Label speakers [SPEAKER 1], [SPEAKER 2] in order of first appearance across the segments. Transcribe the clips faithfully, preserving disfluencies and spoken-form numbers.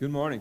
[SPEAKER 1] Good morning.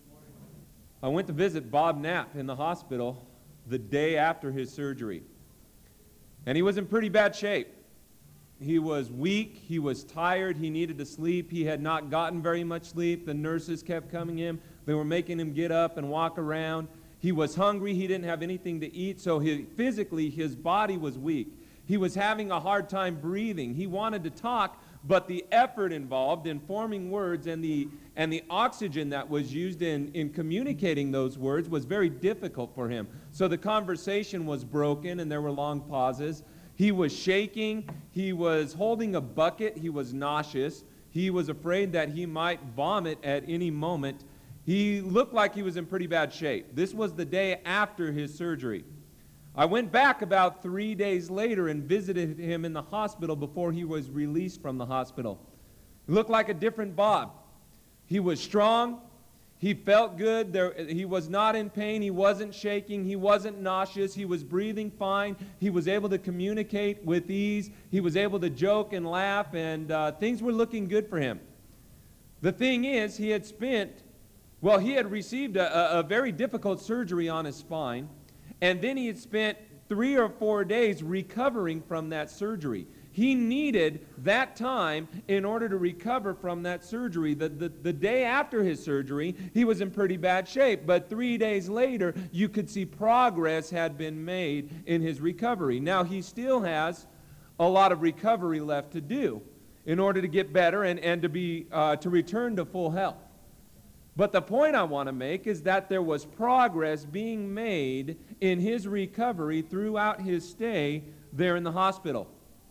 [SPEAKER 1] I went to visit Bob Knapp in the hospital the day after his surgery. And he was in pretty bad shape. He was weak, he was tired, he needed to sleep, he had not gotten very much sleep. The nurses kept coming in, they were making him get up and walk around. He was hungry, he didn't have anything to eat, so he, physically his body was weak. He was having a hard time breathing. He wanted to talk, but the effort involved in forming words and the and the oxygen that was used in, in communicating those words was very difficult for him. So the conversation was broken and there were long pauses. He was shaking. He was holding a bucket. He was nauseous. He was afraid that he might vomit at any moment. He looked like he was in pretty bad shape. This was the day after his surgery. I went back about three days later and visited him in the hospital before he was released from the hospital. He looked like a different Bob. He was strong. He felt good. There, he was not in pain. He wasn't shaking. He wasn't nauseous. He was breathing fine. He was able to communicate with ease. He was able to joke and laugh, and uh, things were looking good for him. The thing is, he had spent, well, he had received a, a, a very difficult surgery on his spine, and then he had spent three or four days recovering from that surgery. He needed that time in order to recover from that surgery. The, the, the day after his surgery, he was in pretty bad shape. But three days later, you could see progress had been made in his recovery. Now, he still has a lot of recovery left to do in order to get better and, and to, be, uh, to return to full health. But the point I want to make is that there was progress being made in his recovery throughout his stay there in the hospital.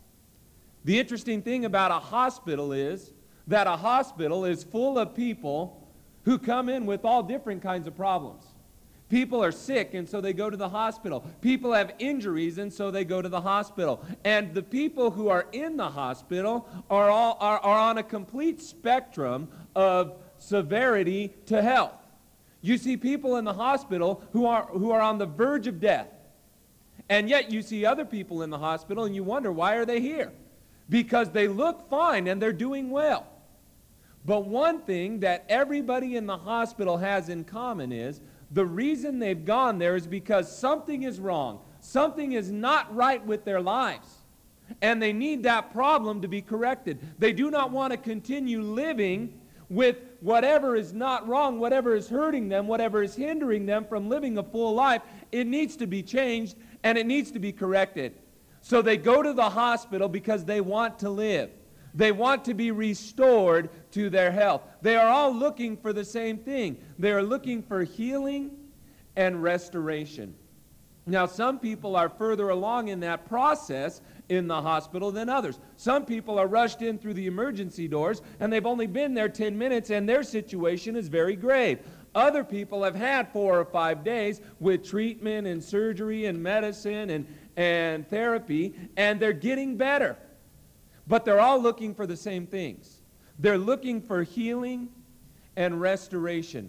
[SPEAKER 1] The interesting thing about a hospital is that a hospital is full of people who come in with all different kinds of problems. People are sick, and so they go to the hospital. People have injuries, and so they go to the hospital. And the people who are in the hospital are, all, are, are on a complete spectrum of severity to health. You see people in the hospital who are, who are on the verge of death. And yet you see other people in the hospital, and you wonder, why are they here? Because they look fine and they're doing well. But one thing that everybody in the hospital has in common is the reason they've gone there is because something is wrong. Something is not right with their lives. And they need that problem to be corrected. They do not want to continue living with whatever is not wrong, whatever is hurting them, whatever is hindering them from living a full life. It needs to be changed and it needs to be corrected. So they go to the hospital because they want to live. They want to be restored to their health. They are all looking for the same thing. They are looking for healing and restoration. Now, some people are further along in that process in the hospital than others. Some people are rushed in through the emergency doors, and they've only been there ten minutes, and their situation is very grave. Other people have had four or five days with treatment and surgery and medicine and and therapy, and they're getting better. But they're all looking for the same things. They're looking for healing and restoration.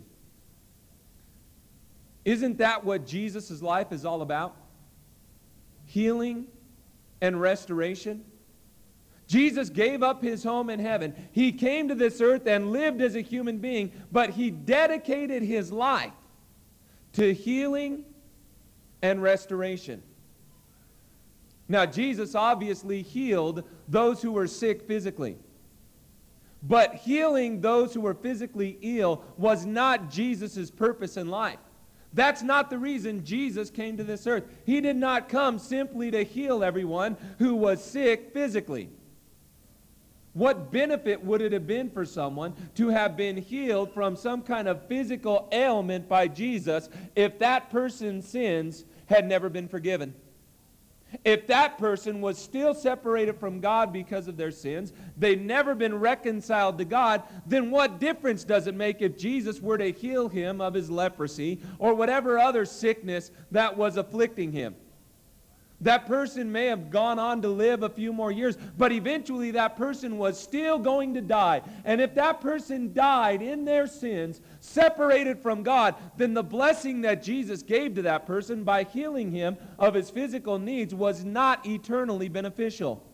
[SPEAKER 1] Isn't that what Jesus' life is all about? Healing and restoration. Jesus gave up his home in heaven. He came to this earth and lived as a human being, but he dedicated his life to healing and restoration. Now, Jesus obviously healed those who were sick physically. But healing those who were physically ill was not Jesus' purpose in life. That's not the reason Jesus came to this earth. He did not come simply to heal everyone who was sick physically. What benefit would it have been for someone to have been healed from some kind of physical ailment by Jesus if that person's sins had never been forgiven? If that person was still separated from God because of their sins, they'd never been reconciled to God, then what difference does it make if Jesus were to heal him of his leprosy or whatever other sickness that was afflicting him? That person may have gone on to live a few more years, but eventually that person was still going to die. And if that person died in their sins, separated from God, then the blessing that Jesus gave to that person by healing him of his physical needs was not eternally beneficial.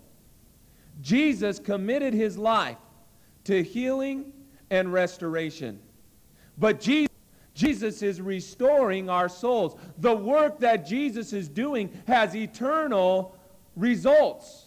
[SPEAKER 1] Jesus committed his life to healing and restoration. But Jesus, Jesus is restoring our souls. The work that Jesus is doing has eternal results.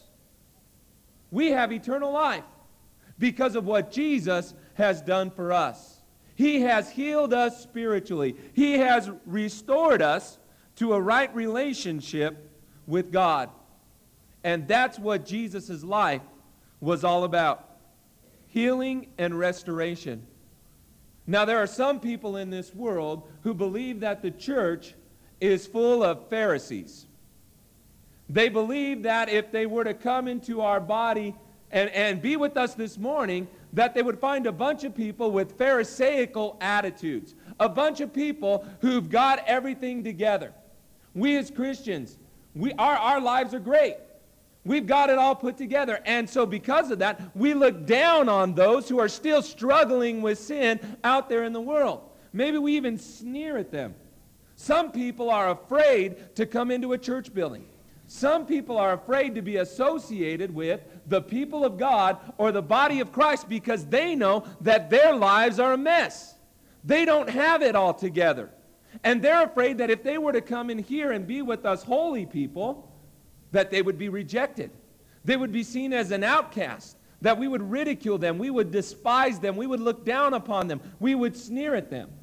[SPEAKER 1] We have eternal life because of what Jesus has done for us. He has healed us spiritually. He has restored us to a right relationship with God. And that's what Jesus' life was all about. Healing and restoration. Now, there are some people in this world who believe that the church is full of Pharisees. They believe that if they were to come into our body and, and be with us this morning, that they would find a bunch of people with Pharisaical attitudes, a bunch of people who've got everything together. We as Christians, we, our, our lives are great. We've got it all put together. And so because of that, we look down on those who are still struggling with sin out there in the world. Maybe we even sneer at them. Some people are afraid to come into a church building. Some people are afraid to be associated with the people of God or the body of Christ because they know that their lives are a mess. They don't have it all together. And they're afraid that if they were to come in here and be with us holy people, that they would be rejected. They would be seen as an outcast, that we would ridicule them, we would despise them, we would look down upon them, we would sneer at them.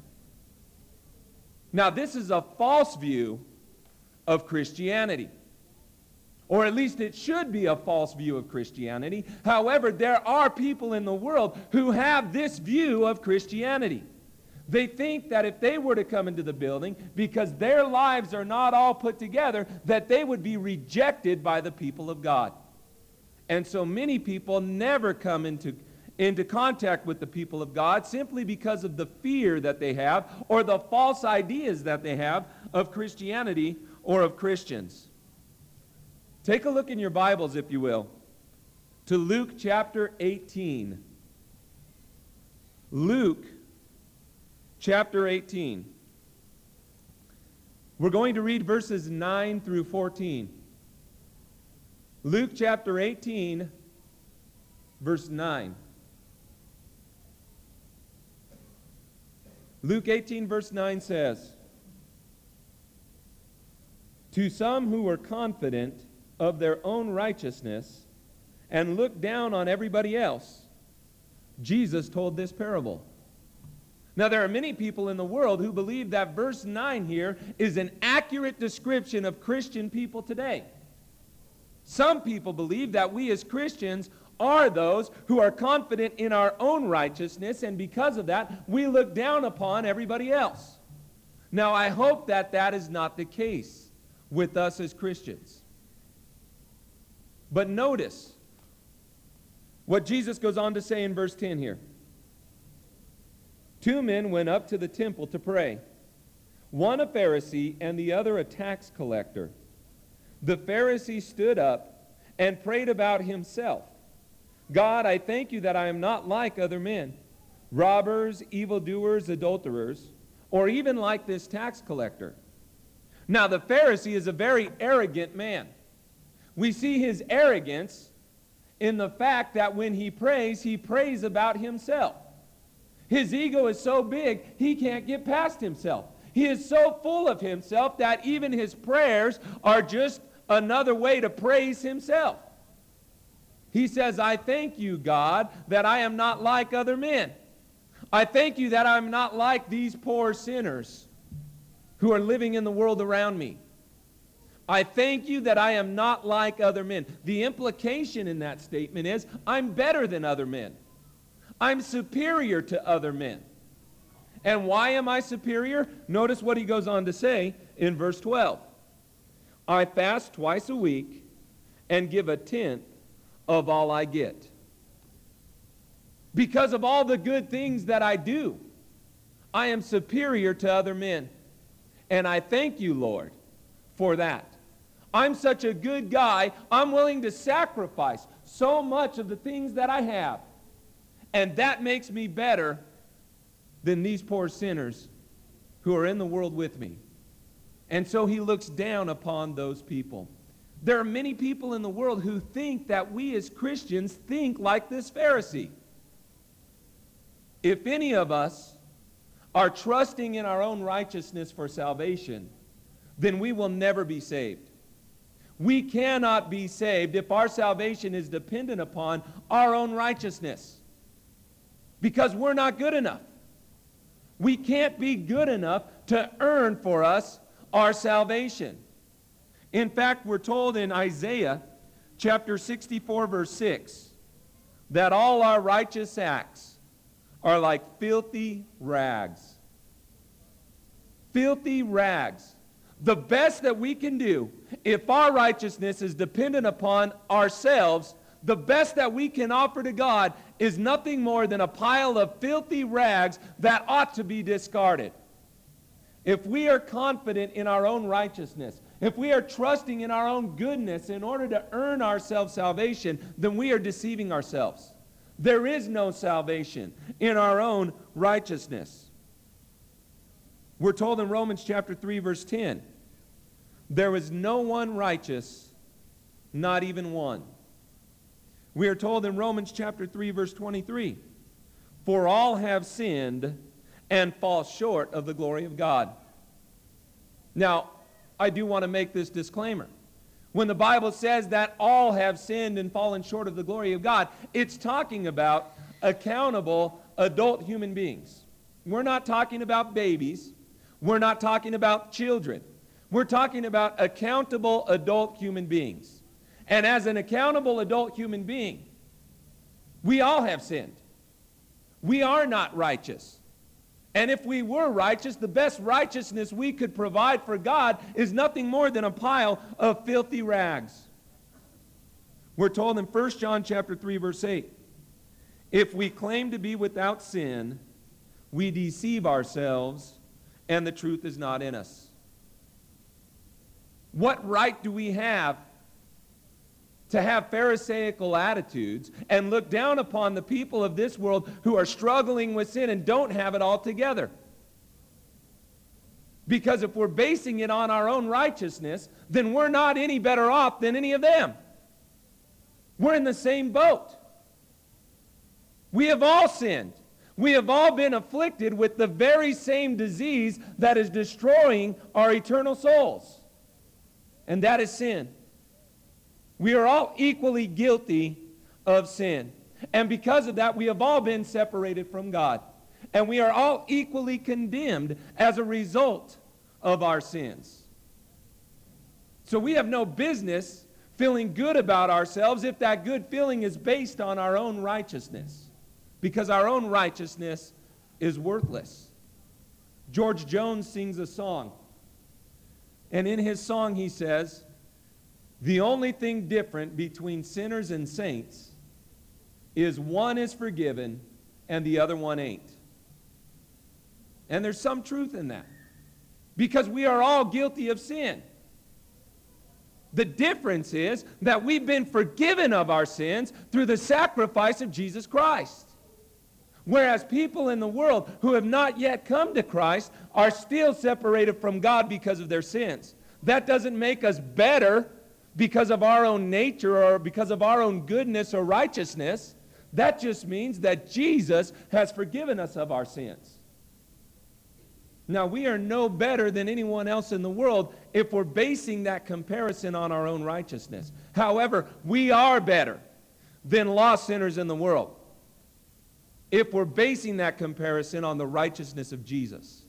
[SPEAKER 1] Now, this is a false view of Christianity. Or at least it should be a false view of Christianity. However, there are people in the world who have this view of Christianity. They think that if they were to come into the building, because their lives are not all put together, that they would be rejected by the people of God. And so many people never come into, into contact with the people of God simply because of the fear that they have or the false ideas that they have of Christianity or of Christians. Take a look in your Bibles, if you will, to Luke chapter eighteen. Luke chapter eighteen. We're going to read verses nine through fourteen. Luke chapter eighteen, verse nine. Luke eighteen, verse nine says, "To some who were confident of their own righteousness and looked down on everybody else, Jesus told this parable." Now, there are many people in the world who believe that verse nine here is an accurate description of Christian people today. Some people believe that we as Christians are those who are confident in our own righteousness, and because of that, we look down upon everybody else. Now, I hope that that is not the case with us as Christians. But notice what Jesus goes on to say in verse ten here. Two men went up to the temple to pray, one a Pharisee and the other a tax collector. The Pharisee stood up and prayed about himself. God, I thank you that I am not like other men, robbers, evildoers, adulterers, or even like this tax collector. Now, the Pharisee is a very arrogant man. We see his arrogance in the fact that when he prays, he prays about himself. His ego is so big, he can't get past himself. He is so full of himself that even his prayers are just another way to praise himself. He says, I thank you, God, that I am not like other men. I thank you that I'm not like these poor sinners who are living in the world around me. I thank you that I am not like other men. The implication in that statement is, I'm better than other men. I'm superior to other men. And why am I superior? Notice what he goes on to say in verse twelve. I fast twice a week and give a tenth of all I get. Because of all the good things that I do, I am superior to other men. And I thank you, Lord, for that. I'm such a good guy, I'm willing to sacrifice so much of the things that I have. And that makes me better than these poor sinners who are in the world with me. And so he looks down upon those people. There are many people in the world who think that we as Christians think like this Pharisee. If any of us are trusting in our own righteousness for salvation, then we will never be saved. We cannot be saved if our salvation is dependent upon our own righteousness, because we're not good enough. We can't be good enough to earn for us our salvation. In fact, we're told in Isaiah chapter sixty-four, verse six, that all our righteous acts are like filthy rags. Filthy rags. The best that we can do, if our righteousness is dependent upon ourselves, the best that we can offer to God is nothing more than a pile of filthy rags that ought to be discarded. If we are confident in our own righteousness, if we are trusting in our own goodness in order to earn ourselves salvation, then we are deceiving ourselves. There is no salvation in our own righteousness. We're told in Romans chapter three, verse ten, there is no one righteous, not even one. We are told in Romans chapter three, verse twenty-three, for all have sinned and fall short of the glory of God. Now, I do want to make this disclaimer. When the Bible says that all have sinned and fallen short of the glory of God, it's talking about accountable adult human beings. We're not talking about babies. We're not talking about children. We're talking about accountable adult human beings. And as an accountable adult human being, we all have sinned. We are not righteous. And if we were righteous, the best righteousness we could provide for God is nothing more than a pile of filthy rags. We're told in First John chapter three, verse eight, if we claim to be without sin, we deceive ourselves, and the truth is not in us. What right do we have to have Pharisaical attitudes and look down upon the people of this world who are struggling with sin and don't have it all together? Because if we're basing it on our own righteousness, then we're not any better off than any of them. We're in the same boat. We have all sinned. We have all been afflicted with the very same disease that is destroying our eternal souls, and that is sin. We are all equally guilty of sin. And because of that, we have all been separated from God. And we are all equally condemned as a result of our sins. So we have no business feeling good about ourselves if that good feeling is based on our own righteousness, because our own righteousness is worthless. George Jones sings a song, and in his song he says, the only thing different between sinners and saints is one is forgiven and the other one ain't. And there's some truth in that, because we are all guilty of sin. The difference is that we've been forgiven of our sins through the sacrifice of Jesus Christ. Whereas people in the world who have not yet come to Christ are still separated from God because of their sins. That doesn't make us better because of our own nature or because of our own goodness or righteousness. That just means that Jesus has forgiven us of our sins. Now, we are no better than anyone else in the world if we're basing that comparison on our own righteousness. However, we are better than lost sinners in the world if we're basing that comparison on the righteousness of Jesus.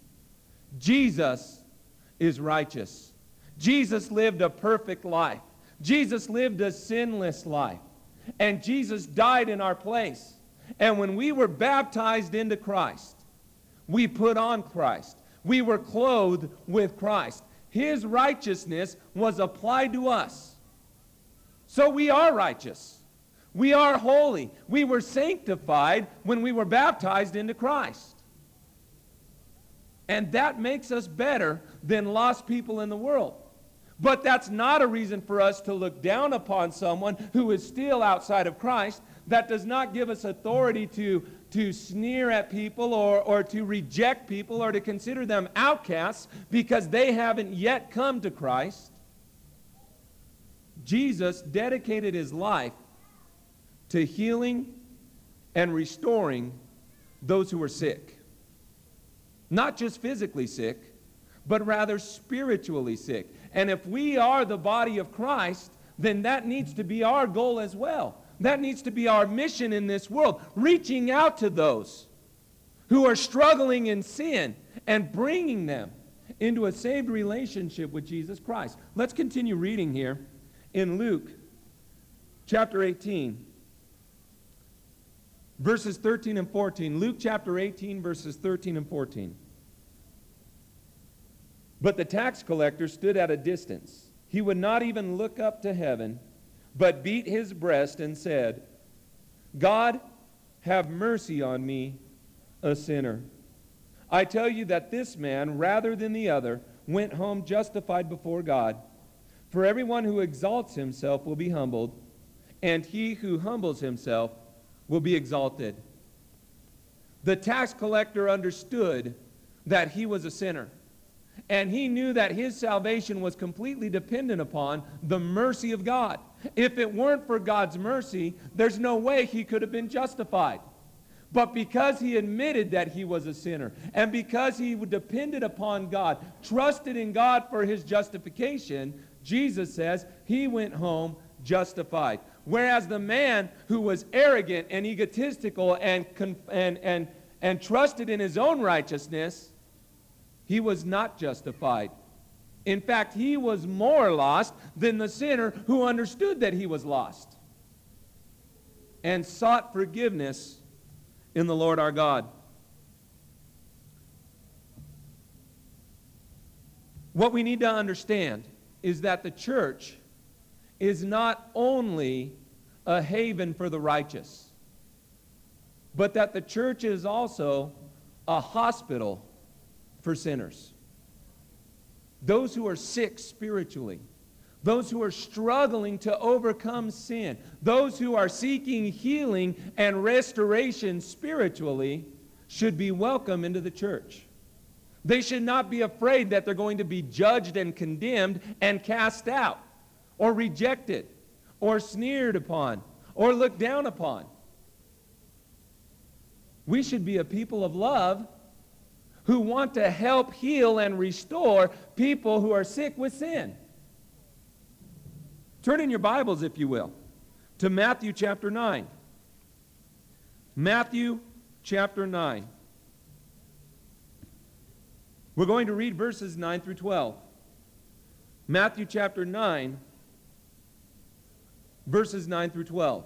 [SPEAKER 1] Jesus is righteous. Jesus lived a perfect life. Jesus lived a sinless life. And Jesus died in our place. And when we were baptized into Christ, we put on Christ. We were clothed with Christ. His righteousness was applied to us. So we are righteous. We are holy. We were sanctified when we were baptized into Christ. And that makes us better than lost people in the world. But that's not a reason for us to look down upon someone who is still outside of Christ. That does not give us authority to, to sneer at people or, or to reject people or to consider them outcasts because they haven't yet come to Christ. Jesus dedicated his life to healing and restoring those who were sick. Not just physically sick, but rather spiritually sick. And if we are the body of Christ, then that needs to be our goal as well. That needs to be our mission in this world, reaching out to those who are struggling in sin and bringing them into a saved relationship with Jesus Christ. Let's continue reading here in Luke chapter eighteen, verses thirteen and fourteen. Luke chapter eighteen, verses thirteen and fourteen. But the tax collector stood at a distance. He would not even look up to heaven, but beat his breast and said, God, have mercy on me, a sinner. I tell you that this man, rather than the other, went home justified before God. For everyone who exalts himself will be humbled, and he who humbles himself will be exalted. The tax collector understood that he was a sinner. And he knew that his salvation was completely dependent upon the mercy of God. If it weren't for God's mercy, there's no way he could have been justified. But because he admitted that he was a sinner, and because he depended upon God, trusted in God for his justification, Jesus says he went home justified. Whereas the man who was arrogant and egotistical and, and, and, and trusted in his own righteousness, he was not justified. In fact, he was more lost than the sinner who understood that he was lost and sought forgiveness in the Lord our God. What we need to understand is that the church is not only a haven for the righteous, but that the church is also a hospital for sinners. Those who are sick spiritually, those who are struggling to overcome sin, those who are seeking healing and restoration spiritually should be welcome into the church. They should not be afraid that they're going to be judged and condemned and cast out or rejected or sneered upon or looked down upon. We should be a people of love who want to help heal and restore people who are sick with sin. Turn in your Bibles, if you will, to Matthew chapter nine. Matthew chapter nine. We're going to read verses nine through twelve. Matthew chapter nine, verses nine through twelve.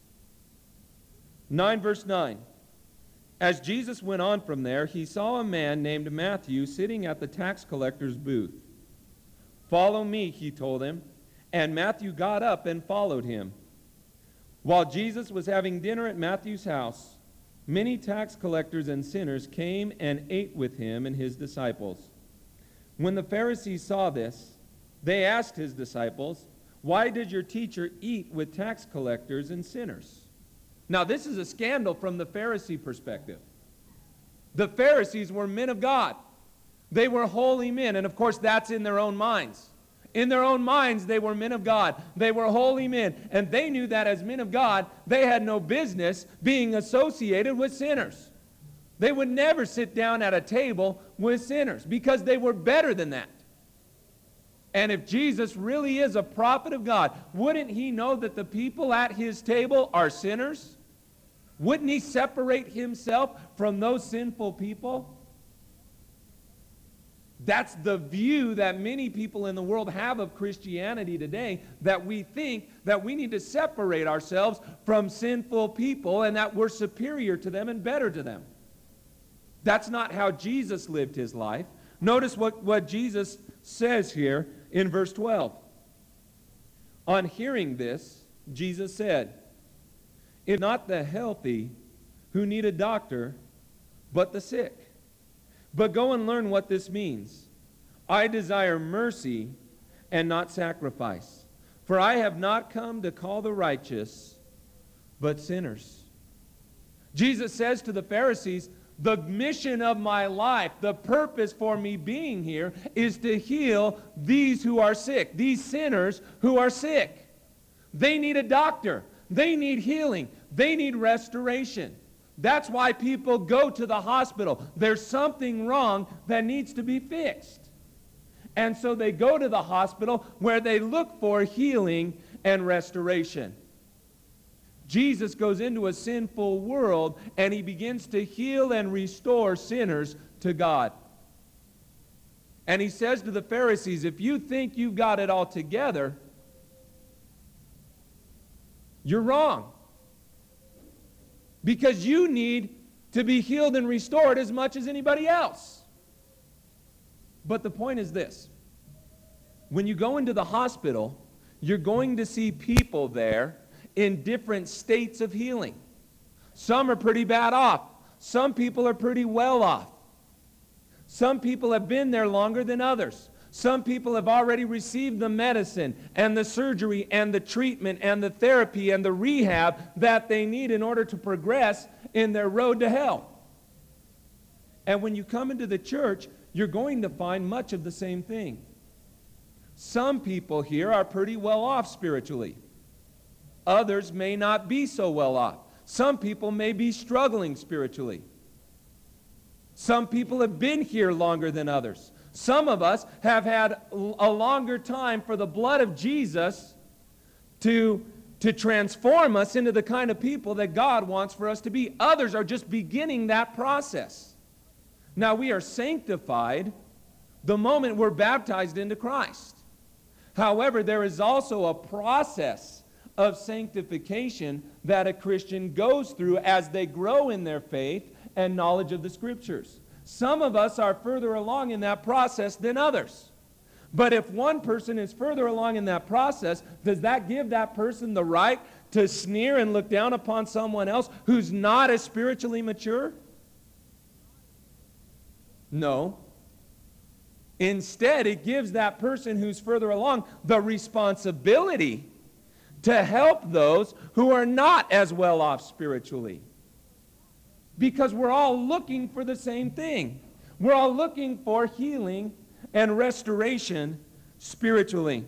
[SPEAKER 1] nine verse nine. As Jesus went on from there, he saw a man named Matthew sitting at the tax collector's booth. Follow me, he told him, and Matthew got up and followed him. While Jesus was having dinner at Matthew's house, many tax collectors and sinners came and ate with him and his disciples. When the Pharisees saw this, they asked his disciples, "Why did your teacher eat with tax collectors and sinners?" Now, this is a scandal from the Pharisee perspective. The Pharisees were men of God. They were holy men, and of course, that's in their own minds. In their own minds, they were men of God. They were holy men, and they knew that as men of God, they had no business being associated with sinners. They would never sit down at a table with sinners because they were better than that. And if Jesus really is a prophet of God, wouldn't he know that the people at his table are sinners? Wouldn't he separate himself from those sinful people? That's the view that many people in the world have of Christianity today, that we think that we need to separate ourselves from sinful people and that we're superior to them and better to them. That's not how Jesus lived his life. Notice what, what Jesus says here in verse twelve. On hearing this, Jesus said, "It's not the healthy who need a doctor, but the sick. But go and learn what this means. I desire mercy and not sacrifice, for I have not come to call the righteous, but sinners." Jesus says to the Pharisees, the mission of my life, the purpose for me being here, is to heal these who are sick, these sinners who are sick. They need a doctor. They need healing. They need restoration. That's why people go to the hospital. There's something wrong that needs to be fixed. And so they go to the hospital where they look for healing and restoration. Jesus goes into a sinful world and he begins to heal and restore sinners to God. And he says to the Pharisees, if you think you've got it all together, you're wrong. Because you need to be healed and restored as much as anybody else. But the point is this. When you go into the hospital, you're going to see people there in different states of healing. Some are pretty bad off. Some people are pretty well off. Some people have been there longer than others. Some people have already received the medicine and the surgery and the treatment and the therapy and the rehab that they need in order to progress in their road to hell. And when you come into the church, you're going to find much of the same thing. Some people here are pretty well off spiritually. Others may not be so well off. Some people may be struggling spiritually. Some people have been here longer than others. Some of us have had a longer time for the blood of Jesus to, to transform us into the kind of people that God wants for us to be. Others are just beginning that process. Now, we are sanctified the moment we're baptized into Christ. However, there is also a process of sanctification that a Christian goes through as they grow in their faith and knowledge of the Scriptures. Some of us are further along in that process than others. But if one person is further along in that process, does that give that person the right to sneer and look down upon someone else who's not as spiritually mature? No. Instead, it gives that person who's further along the responsibility to help those who are not as well off spiritually. Because we're all looking for the same thing. We're all looking for healing and restoration spiritually.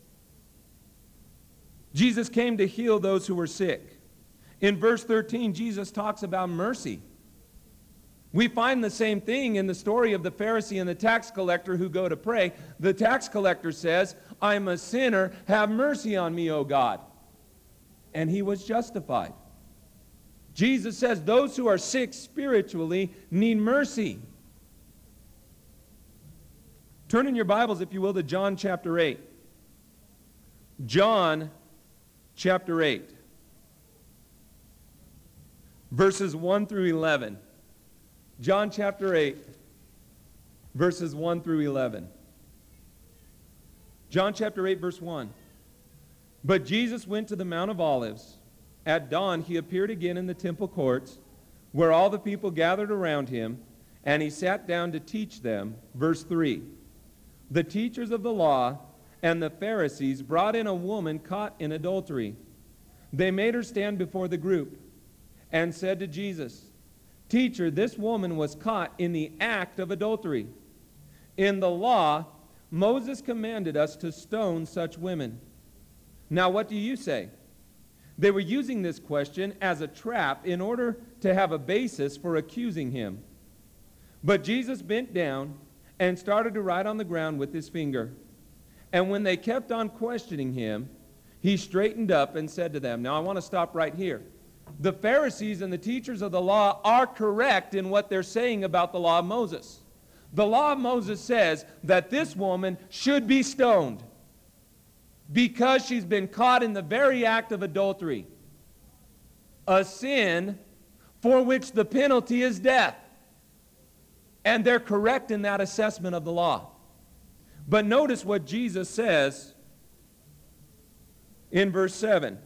[SPEAKER 1] Jesus came to heal those who were sick. In verse thirteen, Jesus talks about mercy. We find the same thing in the story of the Pharisee and the tax collector who go to pray. The tax collector says, I'm a sinner, have mercy on me, O God. And he was justified. Jesus says those who are sick spiritually need mercy. Turn in your Bibles, if you will, to John chapter eight. John chapter eight. Verses one through eleven. John chapter eight, verses one through eleven. John chapter eight, verse one. But Jesus went to the Mount of Olives. At dawn he appeared again in the temple courts, where all the people gathered around him, and he sat down to teach them. Verse three. The teachers of the law and the Pharisees brought in a woman caught in adultery. They made her stand before the group and said to Jesus, Teacher, this woman was caught in the act of adultery. In the law, Moses commanded us to stone such women. Now, what do you say? They were using this question as a trap in order to have a basis for accusing him. But Jesus bent down and started to write on the ground with his finger. And when they kept on questioning him, he straightened up and said to them, now I want to stop right here. The Pharisees and the teachers of the law are correct in what they're saying about the law of Moses. The law of Moses says that this woman should be stoned because she's been caught in the very act of adultery, a sin for which the penalty is death. And they're correct in that assessment of the law. But notice what Jesus says in verse seven.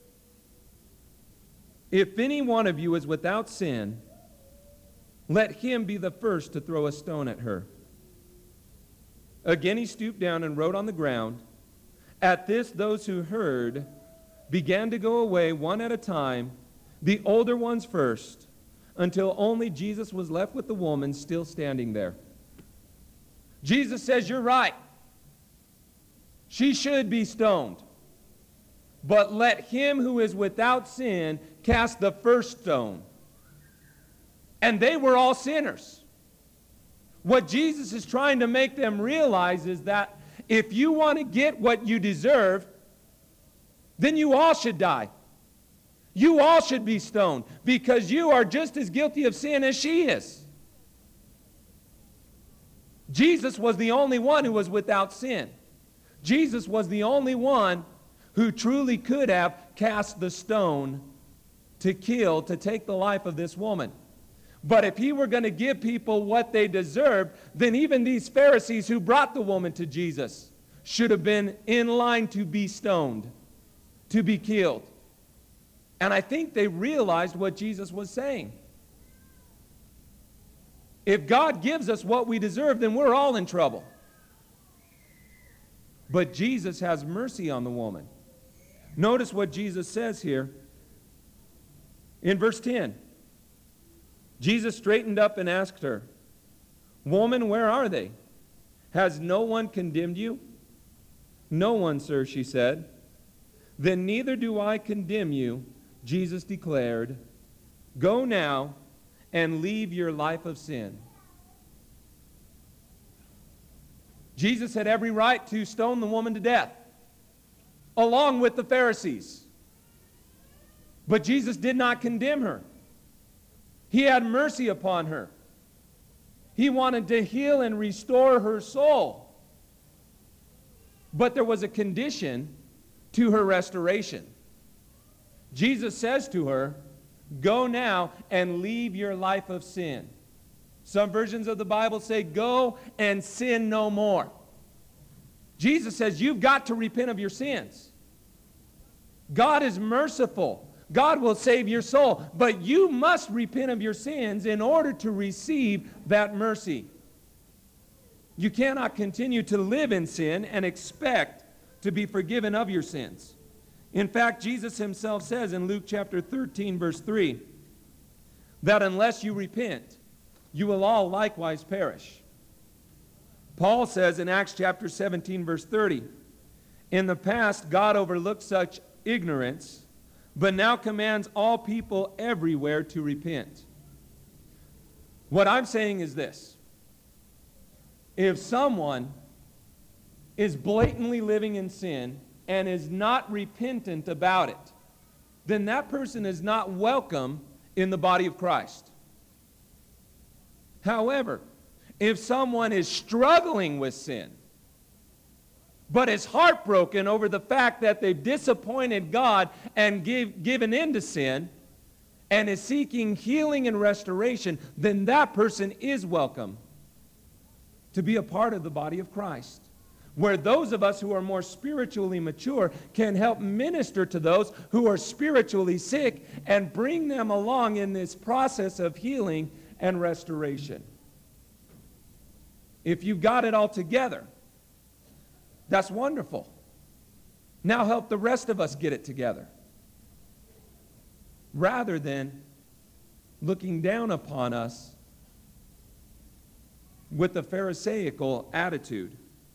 [SPEAKER 1] If any one of you is without sin, let him be the first to throw a stone at her. Again he stooped down and wrote on the ground. At this, those who heard began to go away one at a time, the older ones first, until only Jesus was left with the woman still standing there. Jesus says, you're right. She should be stoned. But let him who is without sin cast the first stone. And they were all sinners. What Jesus is trying to make them realize is that if you want to get what you deserve, then you all should die. You all should be stoned because you are just as guilty of sin as she is. Jesus was the only one who was without sin. Jesus was the only one who truly could have cast the stone to kill, to take the life of this woman. But if he were going to give people what they deserved, then even these Pharisees who brought the woman to Jesus should have been in line to be stoned, to be killed. And I think they realized what Jesus was saying. If God gives us what we deserve, then we're all in trouble. But Jesus has mercy on the woman. Notice what Jesus says here in verse ten. Jesus straightened up and asked her, "Woman, where are they? Has no one condemned you?" "No one, sir," she said. "Then neither do I condemn you," Jesus declared. "Go now and leave your life of sin." Jesus had every right to stone the woman to death, along with the Pharisees. But Jesus did not condemn her. He had mercy upon her. He wanted to heal and restore her soul. But there was a condition to her restoration. Jesus says to her, "Go now and leave your life of sin." Some versions of the Bible say, "Go and sin no more." Jesus says, you've got to repent of your sins. God is merciful. God will save your soul. But you must repent of your sins in order to receive that mercy. You cannot continue to live in sin and expect to be forgiven of your sins. In fact, Jesus himself says in Luke chapter thirteen, verse three, that unless you repent, you will all likewise perish. Paul says in Acts chapter seventeen, verse thirty, in the past God overlooked such ignorance, but now commands all people everywhere to repent. What I'm saying is this. If someone is blatantly living in sin and is not repentant about it, then that person is not welcome in the body of Christ. However, if someone is struggling with sin, but is heartbroken over the fact that they've disappointed God and give, given in to sin, and is seeking healing and restoration, then that person is welcome to be a part of the body of Christ, where those of us who are more spiritually mature can help minister to those who are spiritually sick and bring them along in this process of healing and restoration. If you've got it all together, that's wonderful. Now help the rest of us get it together, rather than looking down upon us with a Pharisaical attitude.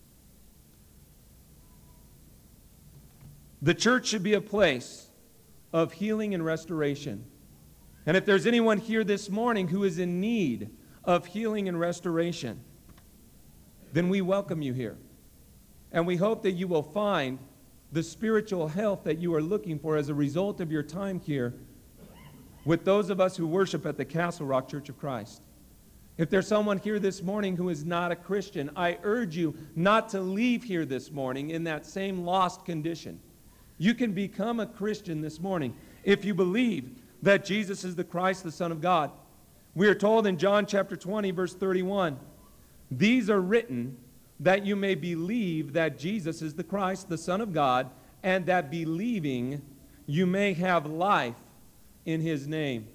[SPEAKER 1] The church should be a place of healing and restoration. And if there's anyone here this morning who is in need of healing and restoration, then we welcome you here. And we hope that you will find the spiritual health that you are looking for as a result of your time here with those of us who worship at the Castle Rock Church of Christ. If there's someone here this morning who is not a Christian, I urge you not to leave here this morning in that same lost condition. You can become a Christian this morning if you believe that Jesus is the Christ, the Son of God. We are told in John chapter twenty, verse thirty-one, "These are written that you may believe that Jesus is the Christ, the Son of God, and that believing you may have life in his name."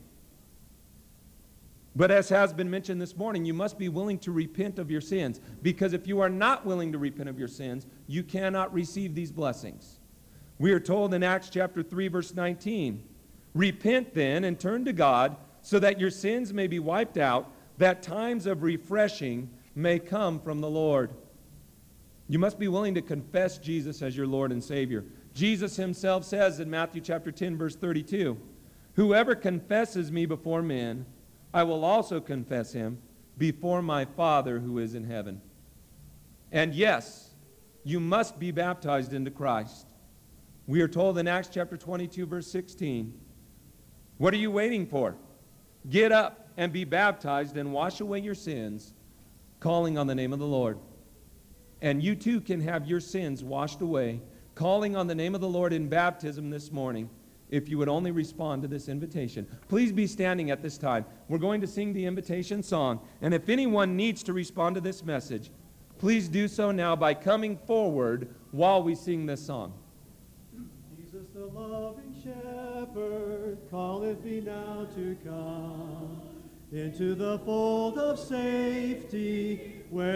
[SPEAKER 1] But as has been mentioned this morning, you must be willing to repent of your sins, because if you are not willing to repent of your sins, you cannot receive these blessings. We are told in Acts chapter three, verse nineteen, "Repent then and turn to God, so that your sins may be wiped out, that times of refreshing may come from the Lord." You must be willing to confess Jesus as your Lord and Savior. Jesus himself says in Matthew chapter ten, verse thirty-two, "Whoever confesses me before men, I will also confess him before my Father who is in heaven. And yes, you must be baptized into Christ. We are told in Acts chapter twenty-two, verse sixteen, what are you waiting for? Get up and be baptized and wash away your sins, calling on the name of the Lord. And you too can have your sins washed away, calling on the name of the Lord in baptism this morning, if you would only respond to this invitation. Please be standing at this time. We're going to sing the invitation song. And if anyone needs to respond to this message, please do so now by coming forward while we sing this song.
[SPEAKER 2] Jesus the loving shepherd calleth thee now to come into the fold of safety, where